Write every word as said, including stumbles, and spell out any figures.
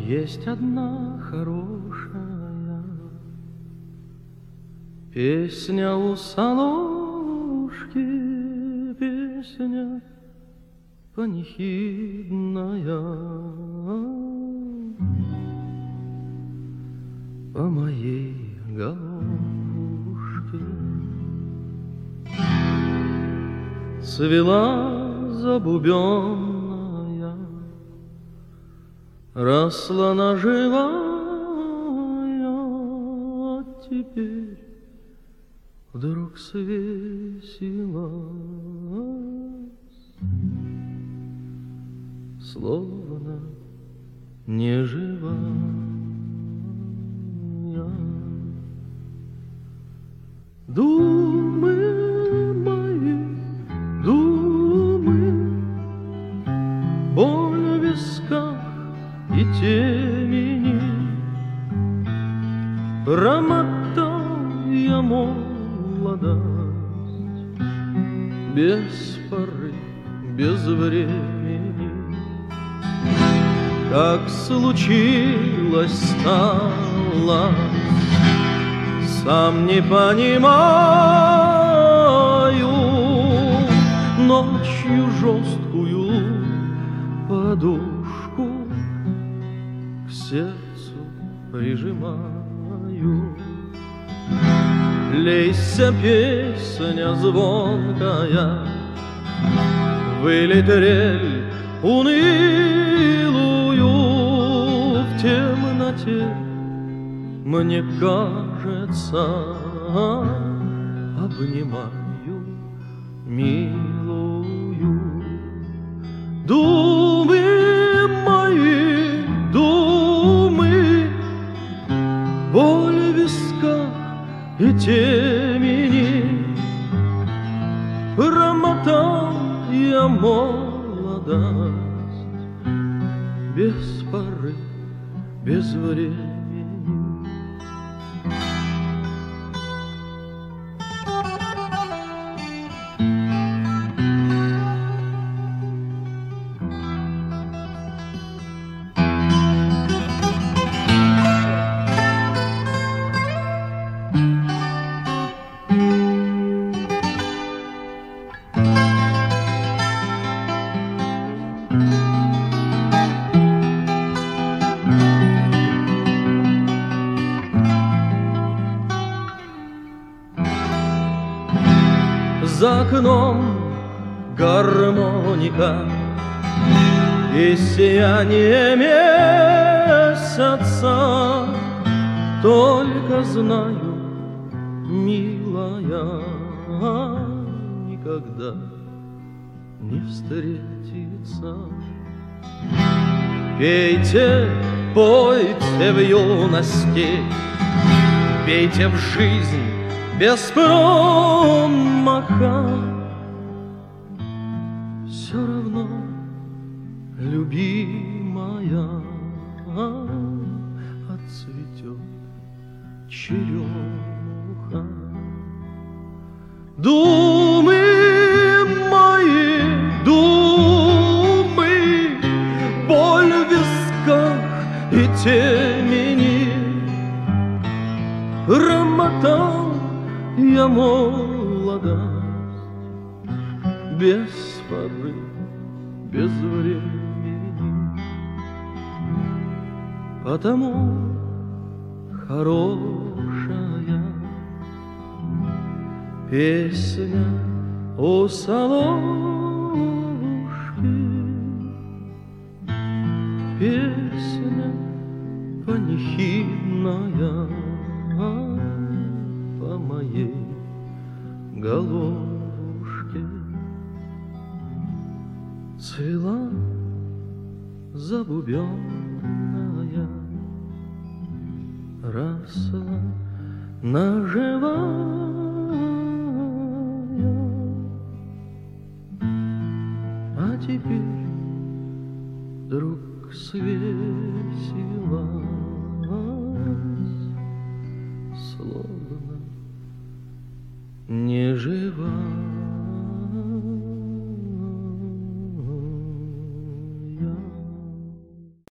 Есть одна хорошая песня у Соловушки, песня панихидная по моей головушке. Цвела забубенная, росла наживая, а теперь вдруг свесилась, словно неживая. Думы мои, думы, боль в висках и темени, промотал я молодость без поры, без времени. Как случилось стало, сам не понимаю, ночью жесткую подушку к сердцу прижимаю. Лейся, песня звонкая, вылей трель унылую в темноте. Мне кажется, обнимаю милую. Думы мои, думы, боль в висках и темени, промотал я молодость без поры, без времени. За окном гармоника и сияние месяца. Только знаю, милая, никогда не встретится. Пейте, пойте в юности, пейте в жизнь без промаха. Все равно, любимая, отцветет черемуха. Думы мои, думы, боль в висках и темени, промотал я молодость без поры, без времени. Потому хорошая песня о Соловушке, песня панихидная по моей головушке. Цвела забубенная, росла наживая, а теперь вдруг свесилась, словно